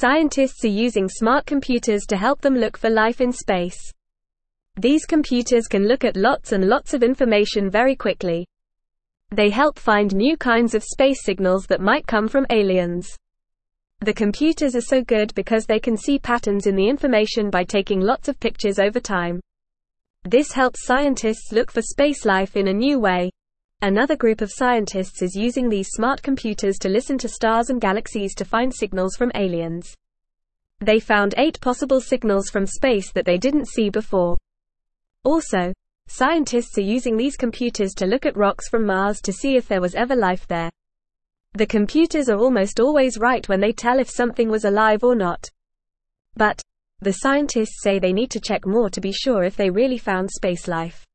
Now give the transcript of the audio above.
Scientists are using smart computers to help them look for life in space. These computers can look at lots and lots of information very quickly. They help find new kinds of space signals that might come from aliens. The computers are so good because they can see patterns in the information by taking lots of pictures over time. This helps scientists look for space life in a new way. Another group of scientists is using these smart computers to listen to stars and galaxies to find signals from aliens. They found 8 possible signals from space that they didn't see before. Also, scientists are using these computers to look at rocks from Mars to see if there was ever life there. The computers are almost always right when they tell if something was alive or not. But the scientists say they need to check more to be sure if they really found space life.